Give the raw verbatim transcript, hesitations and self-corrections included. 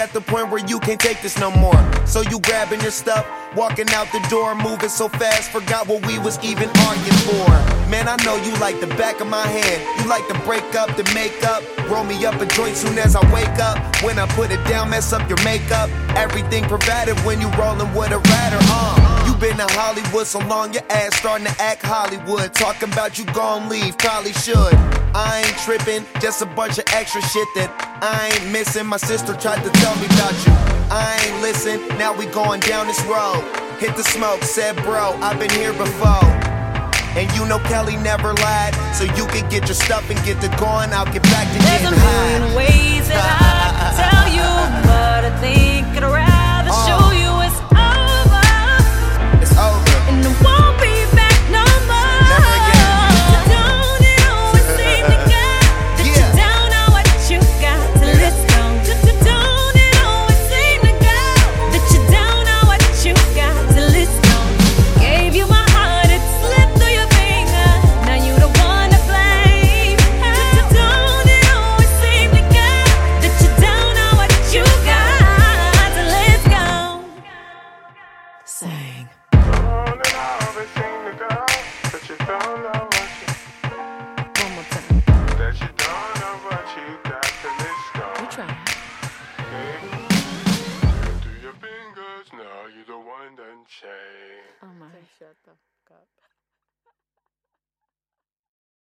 at the point where you can't take this no more. So you grabbing your stuff, walking out the door, moving so fast, forgot what we was even arguing for. Man, I know you like the back of my hand. You like to break up, the makeup, roll me up a joint soon as I wake up. When I put it down, mess up your makeup. Everything provided when you rollin' with a rider, uh. You been to Hollywood so long, your ass starting to act Hollywood. Talking about you gon' leave, probably should. I ain't trippin', just a bunch of extra shit that I ain't missing. My sister tried to tell me about you, I ain't listen. Now we going down this road. Hit the smoke, said bro, I've been here before. And you know Kelly never lied, so you can get your stuff and get to going. I'll get back to There's getting a million high. ways that I could tell you, but I think I'd rather uh, show you it's over. It's over. And it won't be back no more. Never again. Don't it always seem to go that Yeah. you don't know what you got till it's gone. Don't it always seem to go that you don't know what you got till it's gone. Gave you my heart, it slipped through your fingers. Now you the one to blame. Don't it always seem to go that you don't know what you got till it's gone. Sing. Don't it always seem to go that you don't know what you, One more time. that you don't know what you got till it's gone. You try. Do your fingers now, you're the one that changed. Oh my. Shut the fuck up.